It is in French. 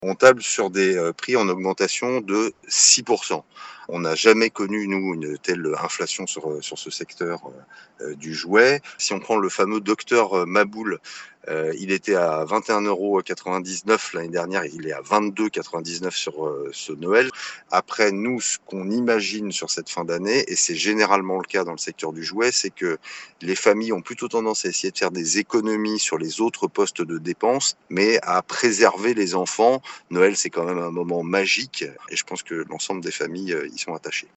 On table sur des prix en augmentation de 6%. On n'a jamais connu, nous, une telle inflation sur ce secteur du jouet. Si on prend le fameux docteur Maboul, il était à 21,99 € l'année dernière, il est à 22,99 € sur ce Noël. Après, nous, ce qu'on imagine sur cette fin d'année, et c'est généralement le cas dans le secteur du jouet, c'est que les familles ont plutôt tendance à essayer de faire des économies sur les autres postes de dépenses, mais à préserver les enfants. Noël, c'est quand même un moment magique et je pense que l'ensemble des familles y sont attachées.